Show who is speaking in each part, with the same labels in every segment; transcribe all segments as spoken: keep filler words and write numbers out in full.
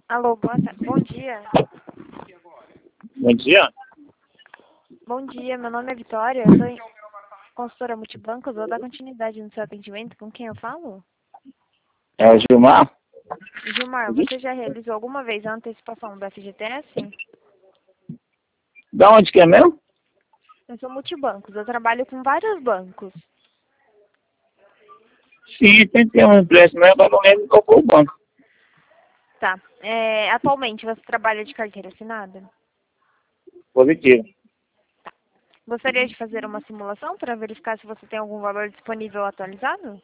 Speaker 1: Alô, boa ta- bom dia.
Speaker 2: Bom dia.
Speaker 1: Bom dia, meu nome é Vitória, eu sou consultora multibancos, vou dar continuidade no seu atendimento. Com quem eu falo?
Speaker 2: É o Gilmar.
Speaker 1: Gilmar, você já realizou alguma vez a antecipação do F G T S?
Speaker 2: Da onde que é mesmo?
Speaker 1: Eu sou multibancos, eu trabalho com vários bancos.
Speaker 2: Sim, tem que ter um empréstimo, mas eu não lembro qual foi o banco.
Speaker 1: Tá. É, atualmente você trabalha de carteira assinada?
Speaker 2: Positivo.
Speaker 1: Gostaria de fazer uma simulação para verificar se você tem algum valor disponível atualizado?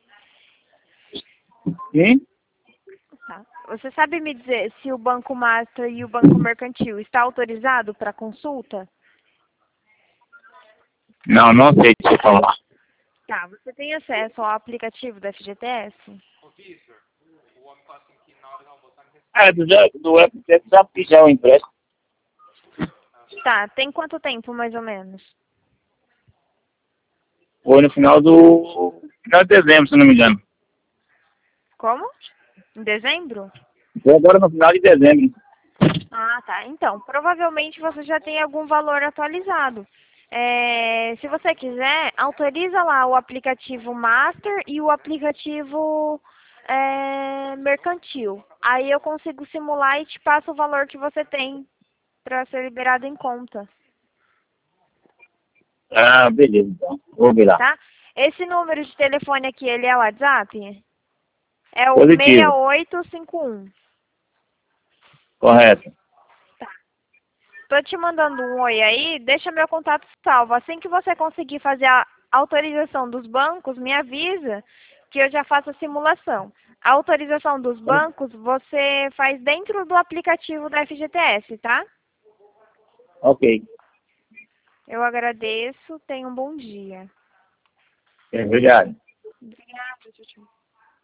Speaker 2: Sim?
Speaker 1: Tá. Você sabe me dizer se o Banco Master e o Banco Mercantil está autorizado para consulta?
Speaker 2: Não, não sei te falar.
Speaker 1: Tá. Você tem acesso ao aplicativo do F G T S?
Speaker 2: É, do, já- do F T S já fiz já o empréstimo.
Speaker 1: Tá. Tem quanto tempo, mais ou menos?
Speaker 2: Foi no final do... Final de dezembro, se não me engano.
Speaker 1: Como? Em dezembro?
Speaker 2: Foi agora no final de dezembro.
Speaker 1: Ah, tá. Então, provavelmente você já tem algum valor atualizado. É, se você quiser, autoriza lá o aplicativo Master e o aplicativo é, Mercantil. Aí eu consigo simular e te passo o valor que você tem para ser liberado em conta,
Speaker 2: Ah, beleza, então. Vou ver lá.
Speaker 1: tá? Esse número de telefone aqui, ele é o WhatsApp? É o seis
Speaker 2: Positivo.
Speaker 1: oito cinco um.
Speaker 2: Correto.
Speaker 1: Tô te mandando um oi aí, deixa meu contato salvo. Assim que você conseguir fazer a autorização dos bancos, me avisa que eu já faço a simulação. A autorização dos bancos você faz dentro do aplicativo da F G T S, tá?
Speaker 2: Ok.
Speaker 1: Eu agradeço, tenha um bom dia.
Speaker 2: Obrigado.
Speaker 1: Obrigada, tchau, tchau.